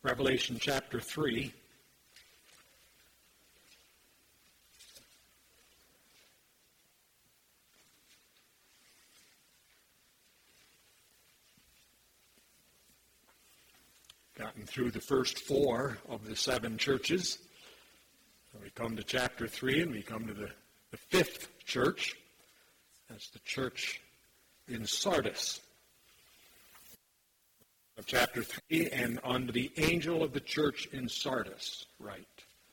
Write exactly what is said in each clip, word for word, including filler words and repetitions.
Revelation chapter three. Gotten through the first four of the seven churches. We come to chapter three, and we come to the, the fifth church. That's the church in Sardis. Of chapter three, and unto the angel of the church in Sardis, write.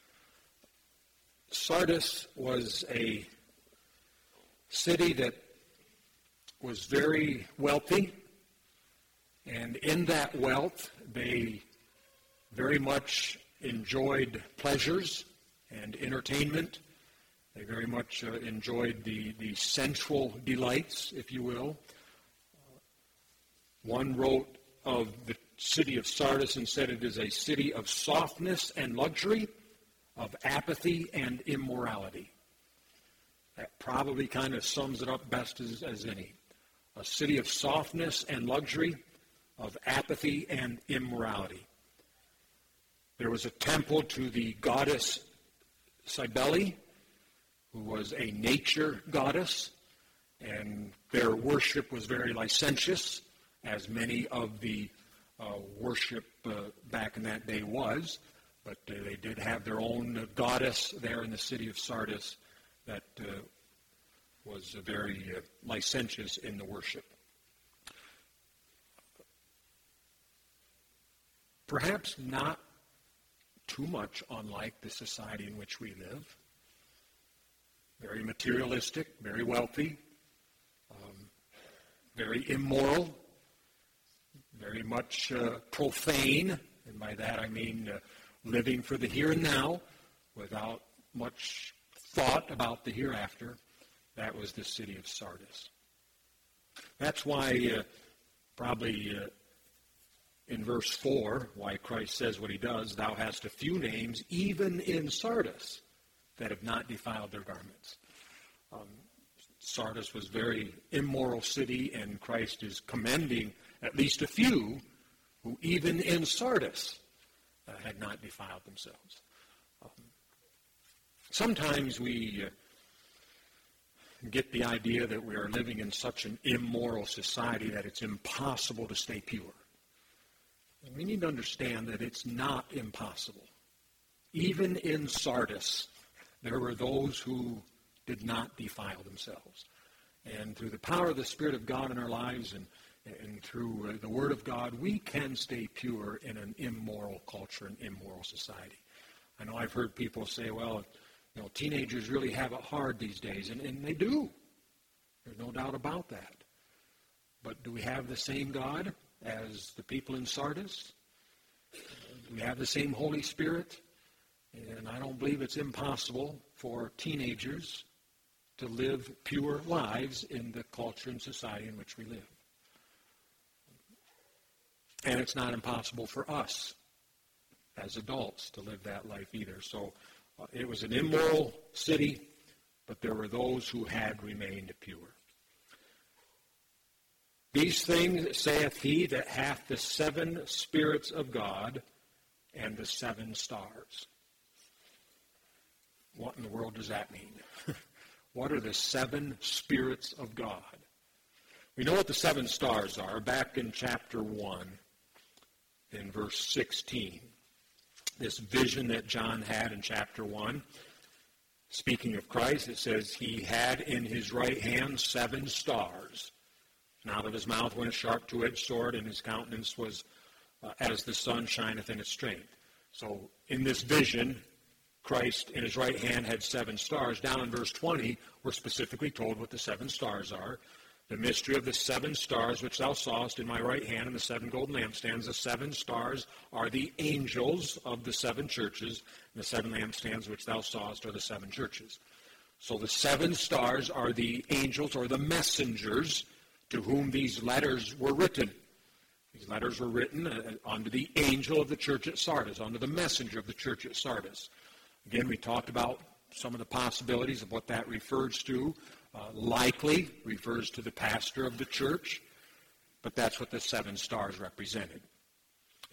Sardis was a city that was very wealthy, and in that wealth they very much enjoyed pleasures and entertainment. They very much uh, enjoyed the, the sensual delights, if you will. Uh, one wrote of the city of Sardis and said it is a city of softness and luxury, of apathy and immorality. That probably kind of sums it up best as, as any. A city of softness and luxury, of apathy and immorality. There was a temple to the goddess Cybele, who was a nature goddess, and their worship was very licentious, as many of the uh, worship uh, back in that day was. But uh, they did have their own uh, goddess there in the city of Sardis that uh, was uh, very uh, licentious in the worship. Perhaps not too much unlike the society in which we live. Very materialistic, very wealthy, um, very immoral, very much uh, profane, and by that I mean uh, living for the here and now without much thought about the hereafter. That was the city of Sardis. That's why uh, probably uh, in verse four, why Christ says what he does, thou hast a few names, even in Sardis, that have not defiled their garments. Um, Sardis was a very immoral city, and Christ is commending at least a few who even in Sardis uh, had not defiled themselves. Um, sometimes we uh, get the idea that we are living in such an immoral society that it's impossible to stay pure. And we need to understand that it's not impossible. Even in Sardis, there were those who did not defile themselves. And through the power of the Spirit of God in our lives and, and through uh, the Word of God, we can stay pure in an immoral culture and immoral society. I know I've heard people say, well, you know, teenagers really have it hard these days, and, and they do. There's no doubt about that. But do we have the same God as the people in Sardis? Do we have the same Holy Spirit? And I don't believe it's impossible for teenagers to live pure lives in the culture and society in which we live. And it's not impossible for us as adults to live that life either. So uh, it was an immoral city, but there were those who had remained pure. These things saith he that hath the seven spirits of God and the seven stars. What in the world does that mean? What are the seven spirits of God? We know what the seven stars are back in chapter one, in verse sixteen. This vision that John had in chapter one, speaking of Christ, it says, he had in his right hand seven stars. And out of his mouth went a sharp two-edged sword, and his countenance was uh, as the sun shineth in its strength. So in this vision, Christ in his right hand had seven stars. Down in verse twenty, we're specifically told what the seven stars are. The mystery of the seven stars which thou sawest in my right hand and the seven golden lampstands. The seven stars are the angels of the seven churches, and the seven lampstands which thou sawest are the seven churches. So the seven stars are the angels or the messengers to whom these letters were written. These letters were written uh, unto the angel of the church at Sardis, unto the messenger of the church at Sardis. Again, we talked about some of the possibilities of what that refers to. Uh, likely refers to the pastor of the church, but that's what the seven stars represented.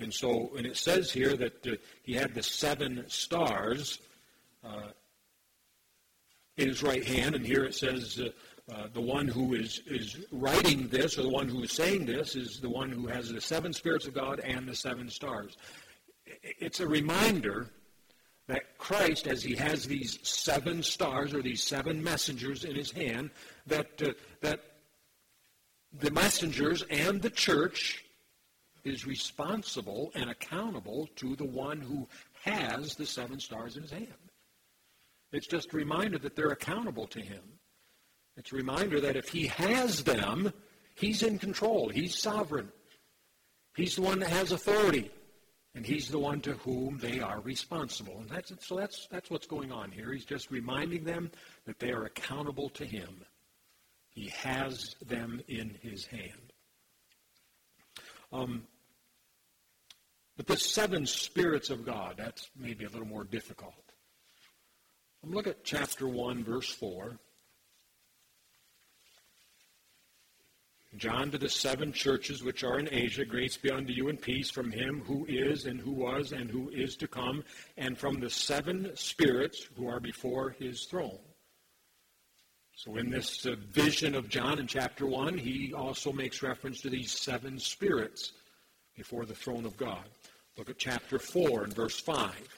And so, and it says here that uh, he had the seven stars uh, in his right hand, and here it says uh, uh, the one who is, is writing this, or the one who is saying this, is the one who has the seven spirits of God and the seven stars. It's a reminder that Christ, as he has these seven stars, or these seven messengers in his hand, that uh, that the messengers and the church is responsible and accountable to the one who has the seven stars in his hand. It's just a reminder that they're accountable to him. It's a reminder that if he has them, he's in control. He's sovereign. He's the one that has authority. And he's the one to whom they are responsible. And that's so that's that's what's going on here. He's just reminding them that they are accountable to him. He has them in his hand. Um, but the seven spirits of God, that's maybe a little more difficult. Look at chapter one, verse four. John, to the seven churches which are in Asia, grace be unto you and peace from him who is and who was and who is to come, and from the seven spirits who are before his throne. So in this uh, vision of John in chapter one, he also makes reference to these seven spirits before the throne of God. Look at chapter four and verse five.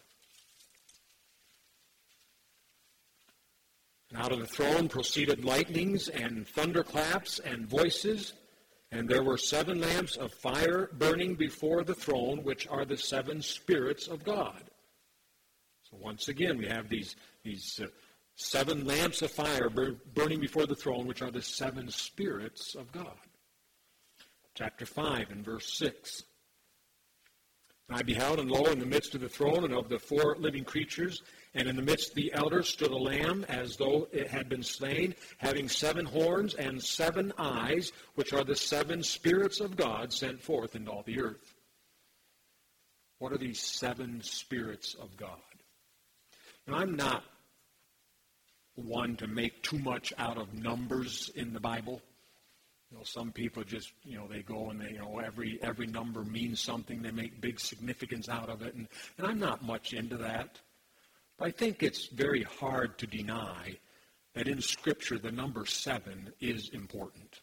And out of the throne proceeded lightnings and thunderclaps and voices, and there were seven lamps of fire burning before the throne, which are the seven spirits of God. So once again, we have these, these uh, seven lamps of fire bur- burning before the throne, which are the seven spirits of God. Chapter five and verse six. And I beheld, and lo, in the midst of the throne and of the four living creatures, and in the midst of the elders stood a lamb, as though it had been slain, having seven horns and seven eyes, which are the seven spirits of God sent forth into all the earth. What are these seven spirits of God? Now, I'm not one to make too much out of numbers in the Bible. You know, some people just, you know, they go and they, you know, every every number means something. They make big significance out of it. And, and I'm not much into that. But I think it's very hard to deny that in Scripture the number seven is important.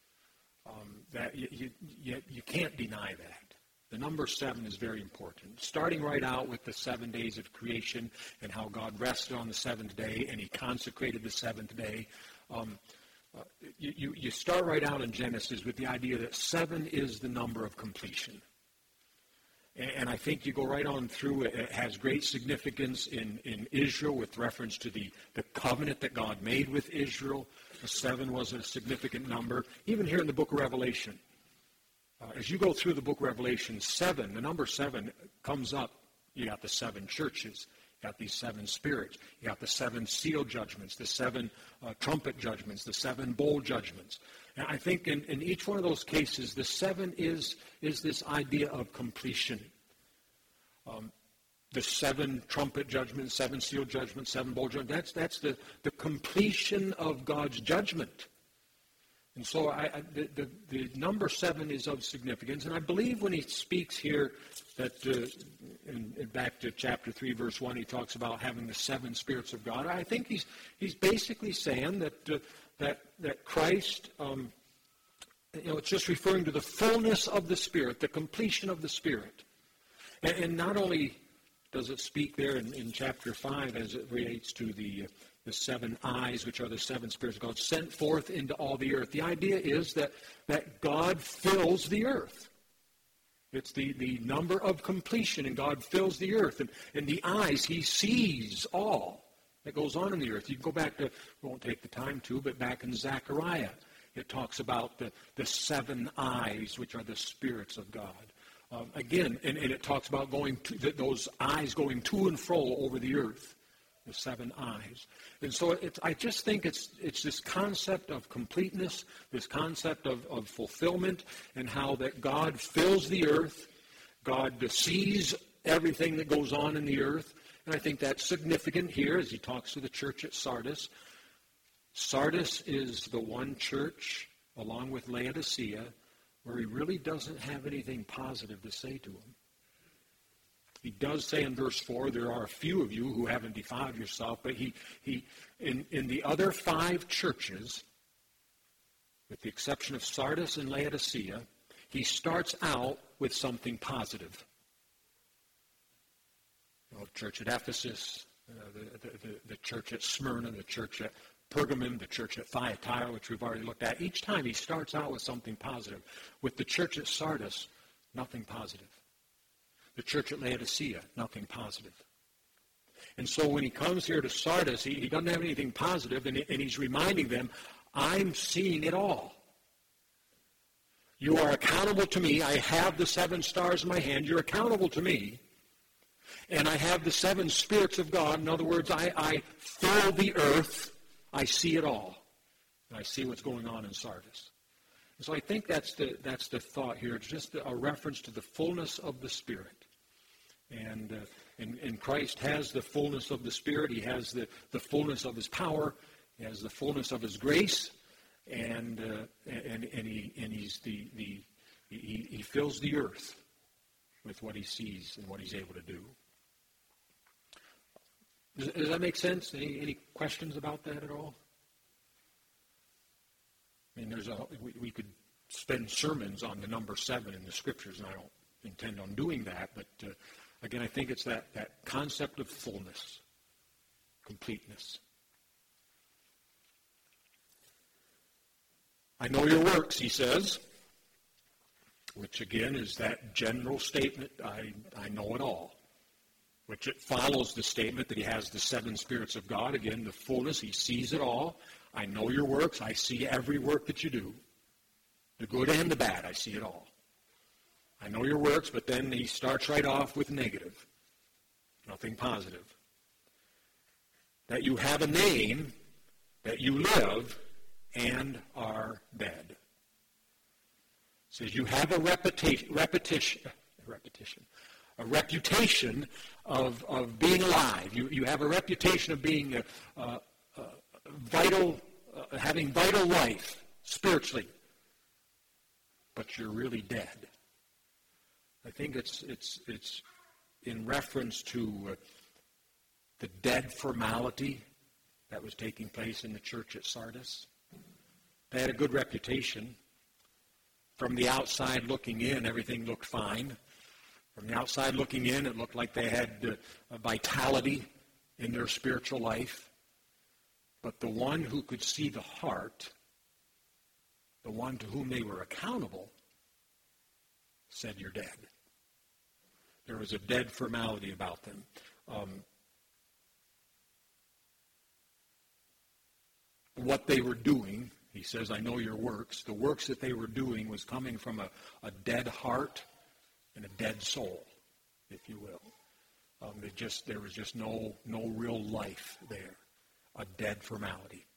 Um, that you, you, you can't deny that. The number seven is very important. Starting right out with the seven days of creation and how God rested on the seventh day and he consecrated the seventh day. Um, Uh, you, you start right out in Genesis with the idea that seven is the number of completion. And, and I think you go right on through, it, it has great significance in, in Israel with reference to the, the covenant that God made with Israel. The seven was a significant number. Even here in the book of Revelation. Uh, as you go through the book of Revelation, seven, the number seven comes up. You got the seven churches. You got these seven spirits. You got the seven seal judgments, the seven uh, trumpet judgments, the seven bowl judgments. And I think in, in each one of those cases, the seven is, is this idea of completion. Um, the seven trumpet judgments, seven seal judgments, seven bowl judgments, that's, that's the, the completion of God's judgment. And so I, I, the, the, the number seven is of significance. And I believe when he speaks here that, uh, in, in back to chapter three, verse one, he talks about having the seven spirits of God. I think he's he's basically saying that uh, that that Christ, um, you know, it's just referring to the fullness of the Spirit, the completion of the Spirit. And, and not only does it speak there in, in chapter five as it relates to the uh, the seven eyes, which are the seven spirits of God, sent forth into all the earth. The idea is that, that God fills the earth. It's the, the number of completion, and God fills the earth. And, and the eyes, he sees all that goes on in the earth. You can go back to, we won't take the time to, but back in Zechariah, it talks about the, the seven eyes, which are the spirits of God. Um, again, and, and it talks about going to, those eyes going to and fro over the earth. The seven eyes. And so it's, I just think it's it's this concept of completeness, this concept of, of fulfillment, and how that God fills the earth, God sees everything that goes on in the earth. And I think that's significant here as he talks to the church at Sardis. Sardis is the one church, along with Laodicea, where he really doesn't have anything positive to say to them. He does say in verse four, there are a few of you who haven't defiled yourself, but he, he in, in the other five churches, with the exception of Sardis and Laodicea, he starts out with something positive. You know, the church at Ephesus, uh, the, the, the, the church at Smyrna, the church at Pergamum, the church at Thyatira, which we've already looked at. Each time he starts out with something positive. With the church at Sardis, nothing positive. The church at Laodicea, nothing positive. And so when he comes here to Sardis, he, he doesn't have anything positive, and, he, and he's reminding them, I'm seeing it all. You are accountable to me. I have the seven stars in my hand. You're accountable to me. And I have the seven spirits of God. In other words, I, I fill the earth. I see it all. And I see what's going on in Sardis. And so I think that's the, that's the thought here. It's just a reference to the fullness of the Spirit. And, uh, and, and Christ has the fullness of the Spirit. He has the, the fullness of His power. He has the fullness of His grace. And uh, and and he and he's the the he, he fills the earth with what he sees and what he's able to do. Does, does that make sense? Any any questions about that at all? I mean, there's a we, we could spend sermons on the number seven in the Scriptures, and I don't intend on doing that. But uh, again, I think it's that that concept of fullness, completeness. I know your works, he says, which again is that general statement, I, I know it all, which it follows the statement that he has the seven spirits of God. Again, the fullness, he sees it all. I know your works. I see every work that you do, the good and the bad. I see it all. I know your works, but then he starts right off with negative, nothing positive. That you have a name, that you live, and are dead. It says you have a repetition, repetition, repetition, a reputation of, of being alive. You, you have a reputation of being a, a, a vital, uh, having vital life spiritually, but you're really dead. I think it's it's it's in reference to uh, the dead formality that was taking place in the church at Sardis. They had a good reputation. From the outside looking in, everything looked fine. From the outside looking in, it looked like they had uh, a vitality in their spiritual life. But the one who could see the heart, the one to whom they were accountable, said, you're dead. There was a dead formality about them. Um, what they were doing, he says, I know your works. The works that they were doing was coming from a, a dead heart and a dead soul, if you will. Um, they just there was just no no real life there, a dead formality.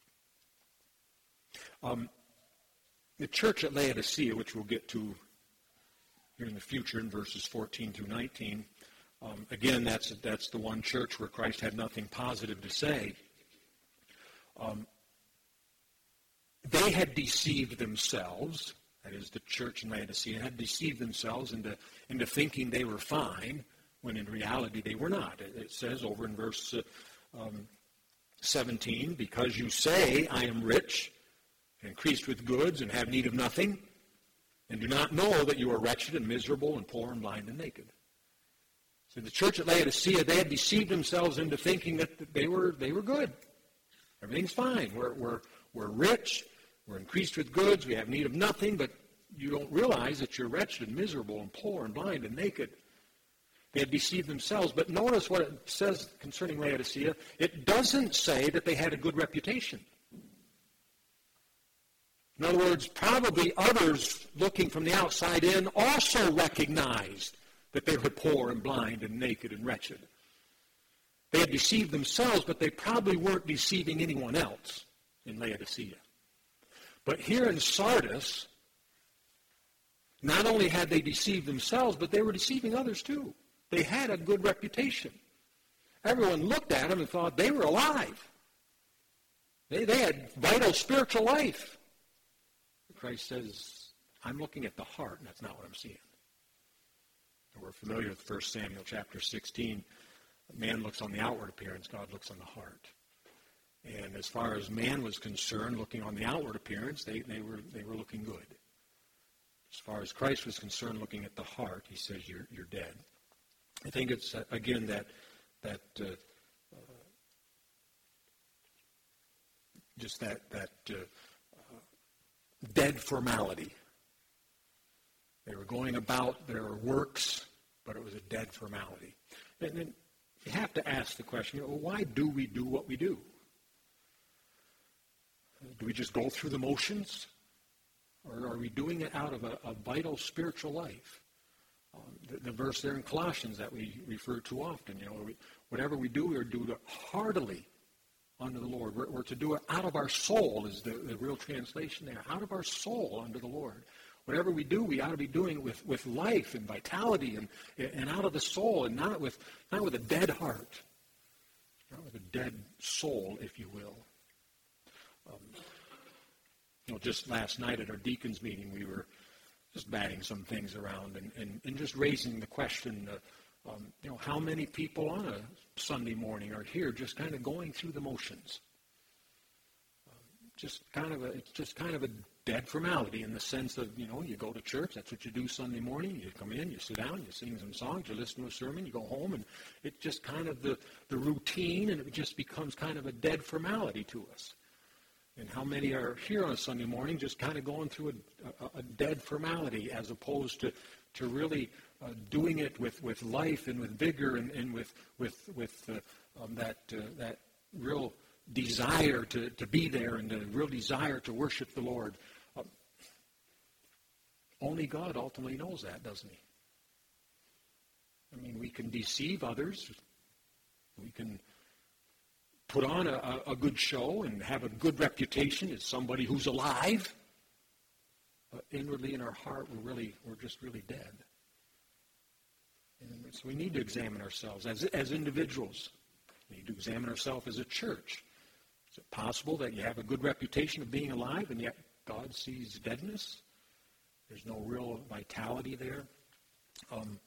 Um, the church at Laodicea, which we'll get to here in the future in verses fourteen through nineteen, um, again, that's that's the one church where Christ had nothing positive to say. Um, They had deceived themselves, that is, the church in Laodicea had deceived themselves into, into thinking they were fine, when in reality they were not. It, it says over in verse uh, um, seventeen, because you say, I am rich, increased with goods, and have need of nothing, and do not know that you are wretched and miserable and poor and blind and naked. So the church at Laodicea, they had deceived themselves into thinking that they were they were good. Everything's fine. We're we're We're rich, we're increased with goods, we have need of nothing, but you don't realize that you're wretched and miserable and poor and blind and naked. They had deceived themselves, but notice what it says concerning Laodicea. It doesn't say that they had a good reputation. In other words, probably others looking from the outside in also recognized that they were poor and blind and naked and wretched. They had deceived themselves, but they probably weren't deceiving anyone else in Laodicea. But here in Sardis, not only had they deceived themselves, but they were deceiving others too. They had a good reputation. Everyone looked at them and thought they were alive. They, they had vital spiritual life. Christ says, I'm looking at the heart, and that's not what I'm seeing. We're familiar with First Samuel chapter sixteen. Man looks on the outward appearance, God looks on the heart. And as far as man was concerned, looking on the outward appearance, they, they were they were looking good. As far as Christ was concerned, looking at the heart, he says, you're you're dead. I think it's, uh, again, that that uh, uh, just that, that uh, uh, dead formality. They were going about their works, but it was a dead formality. And then you have to ask the question, well, why do we do what we do? Do we just go through the motions? Or are we doing it out of a, a vital spiritual life? Um, the, the verse there in Colossians that we refer to often, you know, we, whatever we do, we are to do it heartily unto the Lord. We're, we're to do it out of our soul is the, the real translation there. Out of our soul unto the Lord. Whatever we do, we ought to be doing it with, with life and vitality and, and out of the soul and not with, not with a dead heart. Not with a dead soul, if you will. Um, you know, just last night at our deacons meeting, we were just batting some things around and, and, and just raising the question, uh, um, you know, how many people on a Sunday morning are here just kind of going through the motions? Um, just kind of a, it's just kind of a dead formality in the sense of, you know, you go to church, that's what you do Sunday morning, you come in, you sit down, you sing some songs, you listen to a sermon, you go home, and it's just kind of the, the routine, and it just becomes kind of a dead formality to us. And how many are here on a Sunday morning just kind of going through a, a, a dead formality as opposed to, to really uh, doing it with, with life and with vigor and, and with, with, with uh, um, that, uh, that real desire to, to be there and the real desire to worship the Lord. Um, only God ultimately knows that, doesn't he? I mean, we can deceive others. We can put on a, a good show and have a good reputation as somebody who's alive. But inwardly in our heart, we're really, we're just really dead. And so we need to examine ourselves as, as individuals. We need to examine ourselves as a church. Is it possible that you have a good reputation of being alive and yet God sees deadness? There's no real vitality there. Um,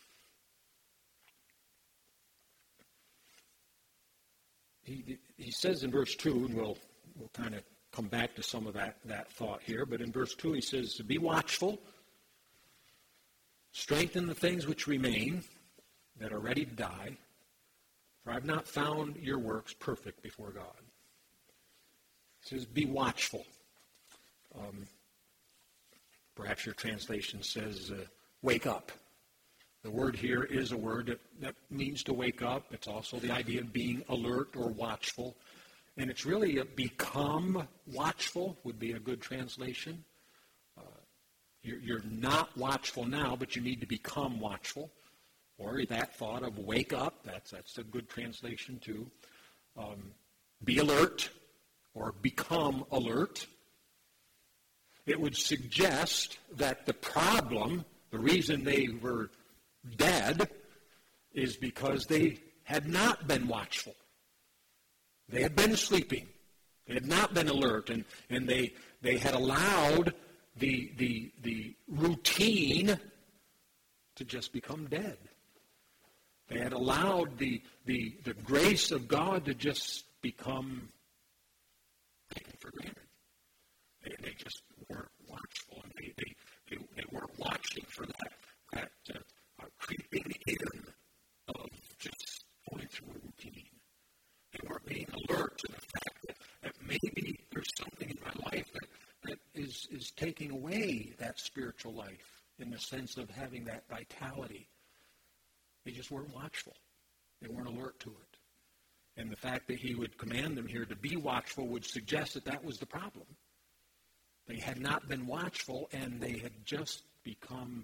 He, he says in verse two, and we'll, we'll kind of come back to some of that, that thought here, but in verse two he says, be watchful, strengthen the things which remain that are ready to die, for I've not found your works perfect before God. He says, be watchful. Um, perhaps your translation says, uh, wake up. The word here is a word that, that means to wake up. It's also the idea of being alert or watchful. And it's really a become watchful would be a good translation. Uh, you're, you're not watchful now, but you need to become watchful. Or that thought of wake up, that's, that's a good translation too. Um, be alert or become alert. It would suggest that the problem, the reason they were dead, is because they had not been watchful. They had been sleeping. They had not been alert, and, and they they had allowed the the the routine to just become dead. They had allowed the the the grace of God to just become taken for granted. They, they just weren't watchful, and they they, they, they weren't watching for that that. Uh, creeping in of just going through a routine. They weren't being alert to the fact that, that maybe there's something in my life that, that is, is taking away that spiritual life in the sense of having that vitality. They just weren't watchful. They weren't alert to it. And the fact that he would command them here to be watchful would suggest that that was the problem. They had not been watchful, and they had just become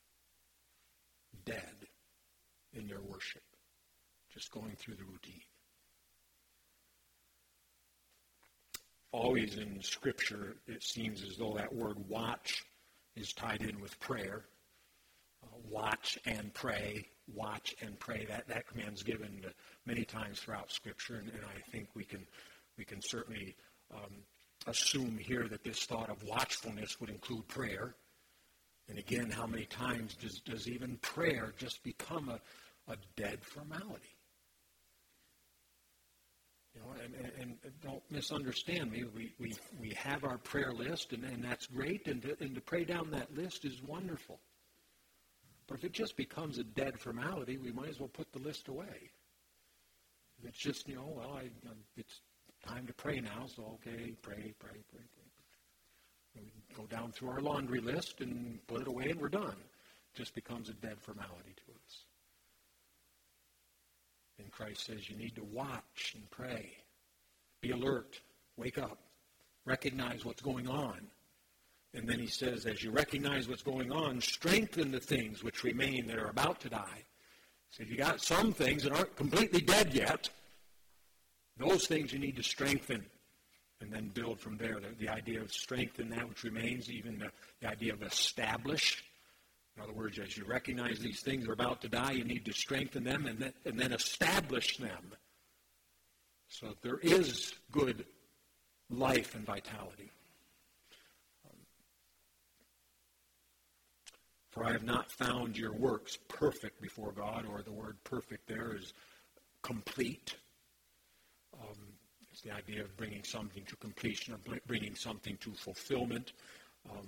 dead in their worship, just going through the routine. Always in Scripture, it seems as though that word watch is tied in with prayer. Uh, watch and pray, watch and pray. That that command's given uh, many times throughout Scripture, and, and I think we can we can certainly um, assume here that this thought of watchfulness would include prayer. And again, how many times does, does even prayer just become a, a dead formality? You know, and, and, and don't misunderstand me. We, we, we have our prayer list, and, and that's great, and to, and to pray down that list is wonderful. But if it just becomes a dead formality, we might as well put the list away. If it's just, you know, well, I, it's time to pray now, so okay, pray, pray, pray, pray. We go down through our laundry list and put it away, and we're done. It just becomes a dead formality to us. And Christ says you need to watch and pray. Be alert. Wake up. Recognize what's going on. And then he says, as you recognize what's going on, strengthen the things which remain that are about to die. So you got some things that aren't completely dead yet. Those things you need to strengthen. And then build from there. The, the idea of strengthen that which remains, even the, the idea of establish. In other words, as you recognize these things are about to die, you need to strengthen them and then, and then establish them. So that there is good life and vitality. Um, For I have not found your works perfect before God, or the word perfect there is complete. Um, It's the idea of bringing something to completion, of bringing something to fulfillment. Um,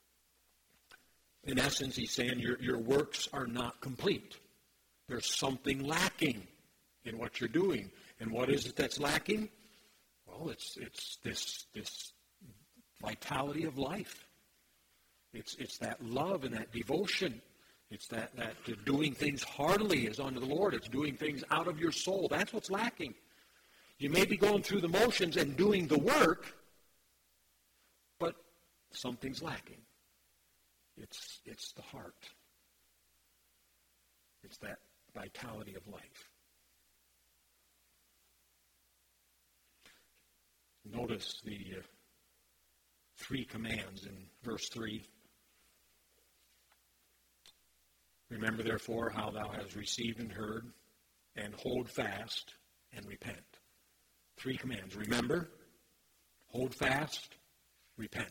in essence, he's saying your, your works are not complete. There's something lacking in what you're doing. And what is it that's lacking? Well, it's it's this this vitality of life. It's it's that love and that devotion. It's that, that doing things heartily as unto the Lord. It's doing things out of your soul. That's what's lacking. You may be going through the motions and doing the work, but something's lacking. It's, it's the heart. It's that vitality of life. Notice the uh, three commands in verse three. Remember, therefore, how thou hast received and heard, and hold fast and repent. Three commands. Remember, hold fast, repent.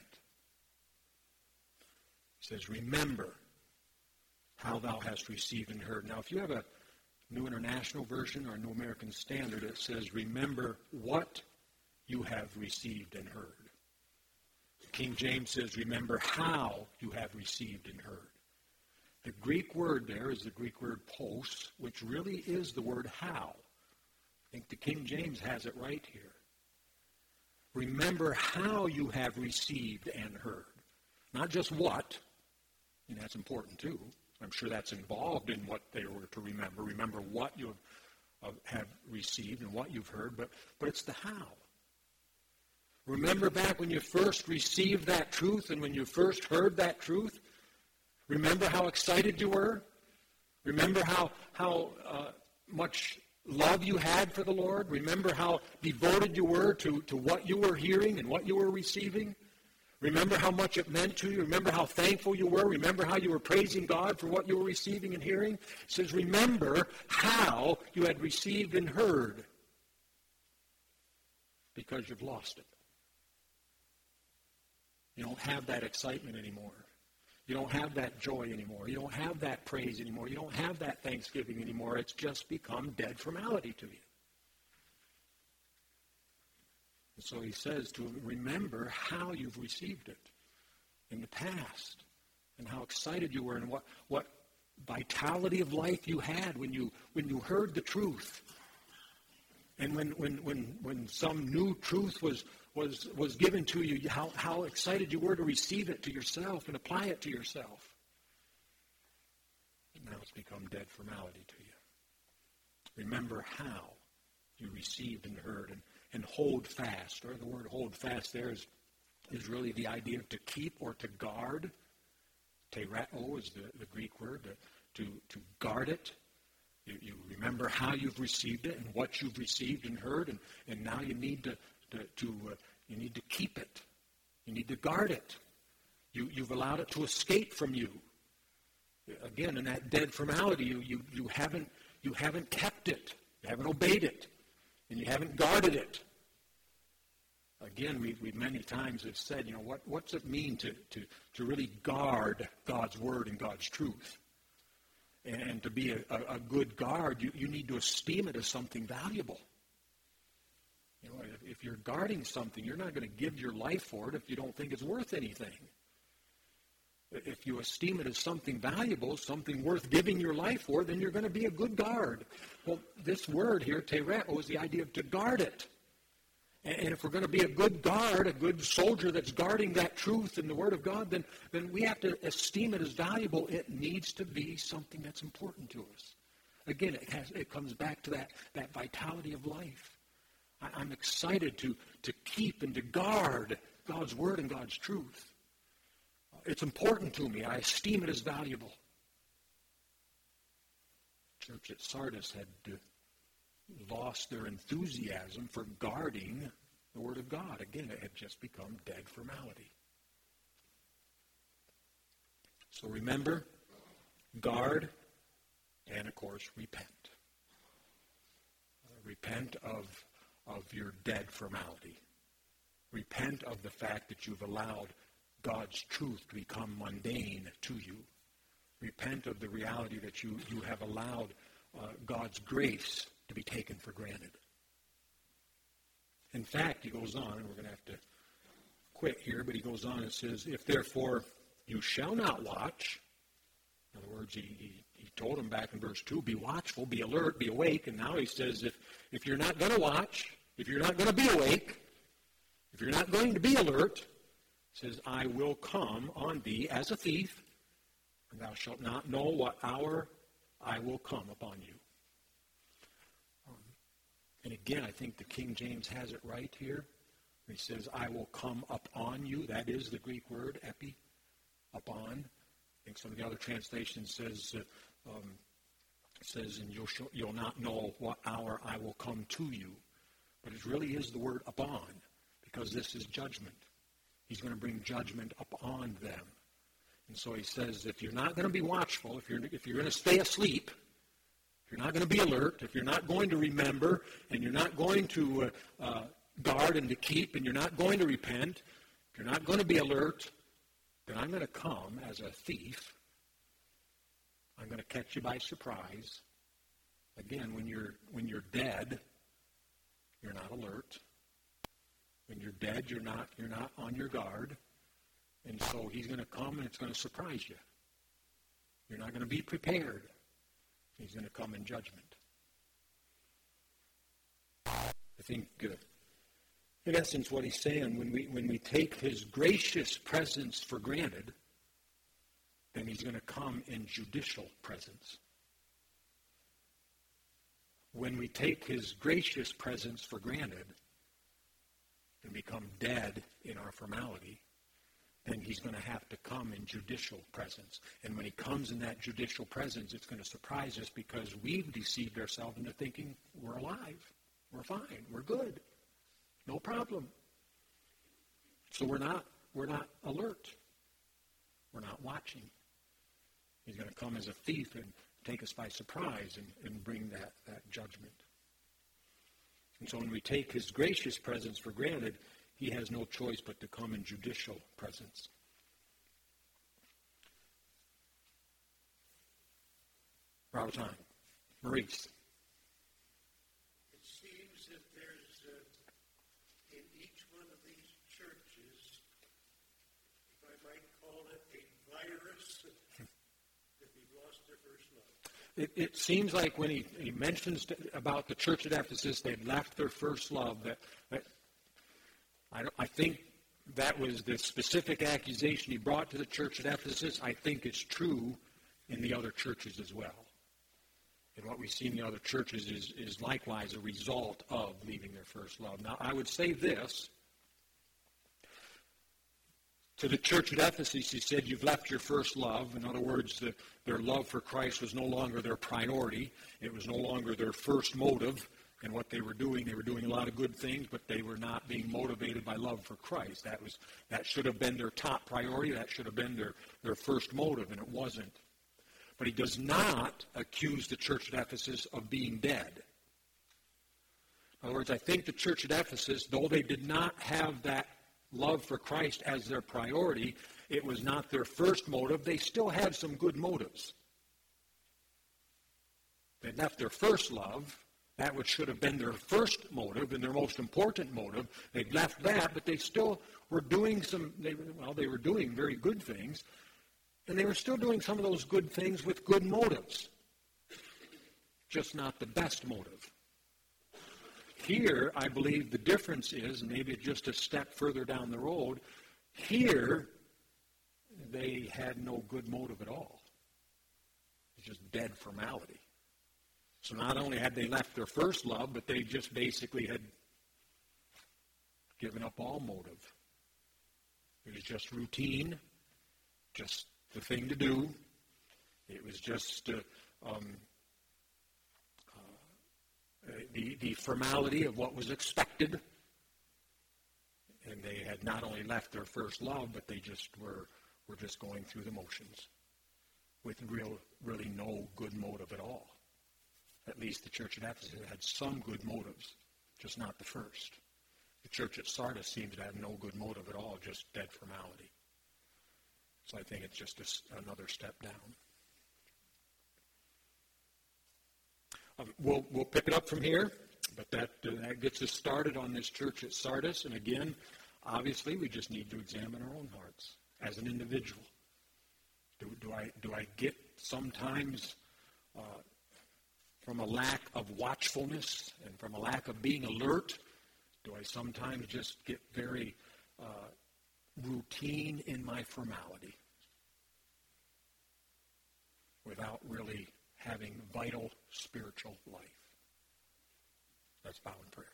It says, remember how thou hast received and heard. Now, if you have a New International Version or a New American Standard, it says, remember what you have received and heard. King James says, remember how you have received and heard. The Greek word there is the Greek word pos, which really is the word how. I think the King James has it right here. Remember how you have received and heard. Not just what, and that's important too. I'm sure that's involved in what they were to remember. Remember what you have, uh, have received and what you've heard, but, but it's the how. Remember back when you first received that truth and when you first heard that truth? Remember how excited you were? Remember how, how uh, much love you had for the Lord? Remember how devoted you were to, to what you were hearing and what you were receiving? Remember how much it meant to you? Remember how thankful you were? Remember how you were praising God for what you were receiving and hearing? It says, remember how you had received and heard, because you've lost it. You don't have that excitement anymore. You don't have that joy anymore. You don't have that praise anymore. You don't have that thanksgiving anymore. It's just become dead formality to you. And so he says to remember how you've received it in the past and how excited you were and what, what vitality of life you had when you when you heard the truth. And when when when, when some new truth was was was given to you, how, how excited you were to receive it to yourself and apply it to yourself. And now it's become dead formality to you. Remember how you received and heard, and, and hold fast. Or the word hold fast there is, is really the idea of to keep or to guard. Tereo is the, the Greek word, to, to, to guard it. You, you remember how you've received it and what you've received and heard, and, and now you need to To, to uh, you need to keep it. You need to guard it. You, you've allowed it to escape from you. Again, in that dead formality, you, you, you haven't you haven't kept it. You haven't obeyed it. And you haven't guarded it. Again, we we many times have said, you know, what what's it mean to to to really guard God's word and God's truth? And, and to be a, a, a good guard, you, you need to esteem it as something valuable. You know, if, if you're guarding something, you're not going to give your life for it if you don't think it's worth anything. If you esteem it as something valuable, something worth giving your life for, then you're going to be a good guard. Well, this word here, tereo, is the idea of to guard it. And if we're going to be a good guard, a good soldier that's guarding that truth in the Word of God, then, then we have to esteem it as valuable. It needs to be something that's important to us. Again, it, has, it comes back to that, that vitality of life. I, I'm excited to, to keep and to guard God's Word and God's truth. It's important to me. I esteem it as valuable. The church at Sardis had to lost their enthusiasm for guarding the Word of God. Again, it had just become dead formality. So remember, guard, and of course, repent. Uh, repent of, of your dead formality. Repent of the fact that you've allowed God's truth to become mundane to you. Repent of the reality that you, you have allowed uh, God's grace to be taken for granted. In fact, he goes on, and we're going to have to quit here, but he goes on and says, if therefore you shall not watch, in other words, he, he, he told them back in verse two, be watchful, be alert, be awake, and now he says, if, if you're not going to watch, if you're not going to be awake, if you're not going to be alert, he says, I will come on thee as a thief, and thou shalt not know what hour I will come upon you. And again, I think the King James has it right here. He says, I will come upon you. That is the Greek word, epi, upon. I think some of the other translations says, uh, um, says, and you'll, show, you'll not know what hour I will come to you. But it really is the word upon, because this is judgment. He's going to bring judgment upon them. And so he says, if you're not going to be watchful, if you're, if you're going to stay asleep, if you're not going to be alert, if you're not going to remember, and you're not going to uh, uh, guard and to keep, and you're not going to repent, if you're not going to be alert, then I'm going to come as a thief. I'm going to catch you by surprise. Again, when you're when you're dead, you're not alert. When you're dead, you're not you're not on your guard. And so he's going to come and it's going to surprise you. You're not going to be prepared. He's going to come in judgment. I think, uh, in essence, what he's saying, when we when we take his gracious presence for granted, then he's going to come in judicial presence. When we take his gracious presence for granted and become dead in our formality, then he's going to have to come in judicial presence. And when he comes in that judicial presence, it's going to surprise us because we've deceived ourselves into thinking we're alive, we're fine, we're good, no problem. So we're not we're not alert. We're not watching. He's going to come as a thief and take us by surprise and, and bring that, that judgment. And so when we take his gracious presence for granted, he has no choice but to come in judicial presence. Robert Time. Maurice. It seems that there's, uh, in each one of these churches, if I might call it a virus, that we've lost their first love. It, it seems like when he, he mentions to, about the church at Ephesus, they'd left their first love. That, that I, I think that was the specific accusation he brought to the church at Ephesus. I think it's true in the other churches as well. And what we see in the other churches is, is likewise a result of leaving their first love. Now, I would say this. To the church at Ephesus, he said, you've left your first love. In other words, the, their love for Christ was no longer their priority. It was no longer their first motive. And what they were doing, they were doing a lot of good things, but they were not being motivated by love for Christ. That was that should have been their top priority. That should have been their, their first motive, and it wasn't. But he does not accuse the church at Ephesus of being dead. In other words, I think the church at Ephesus, though they did not have that love for Christ as their priority, it was not their first motive. They still had some good motives. They left their first love, that which should have been their first motive and their most important motive. They left that, but they still were doing some, they, well, they were doing very good things, and they were still doing some of those good things with good motives, just not the best motive. Here, I believe the difference is, maybe just a step further down the road, here they had no good motive at all. It's just dead formality. So not only had they left their first love, but they just basically had given up all motive. It was just routine, just the thing to do. It was just uh, um, uh, the, the formality of what was expected. And they had not only left their first love, but they just were, were just going through the motions with real, really no good motive at all. At least the church at Ephesus had some good motives, just not the first. The church at Sardis seems to have no good motive at all, just dead formality. So I think it's just a, another step down. Um, we'll, we'll pick it up from here, but that, uh, that gets us started on this church at Sardis. And again, obviously, we just need to examine our own hearts as an individual. Do, do I do I get sometimes uh, from a lack of watchfulness and from a lack of being alert? Do I sometimes just get very uh, routine in my formality without really having vital spiritual life? Let's bow in prayer.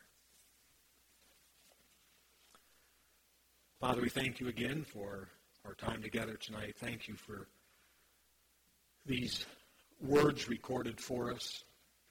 Father, we thank you again for our time together tonight. Thank you for these words recorded for us.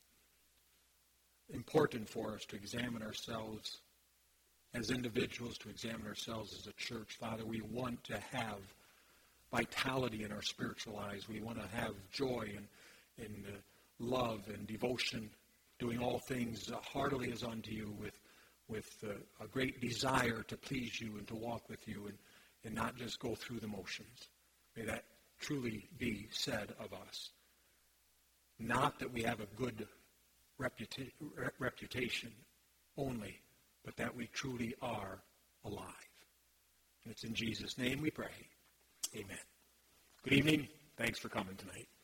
Important for us to examine ourselves as individuals, to examine ourselves as a church. Father, we want to have vitality in our spiritual lives. We want to have joy and, and uh, love and devotion, doing all things uh, heartily as unto you, with, with uh, a great desire to please you and to walk with you, and, and not just go through the motions. May that truly be said of us. Not that we have a good reputa- reputation only, but that we truly are alive. And it's in Jesus' name we pray. Amen. Good evening. Thanks for coming tonight.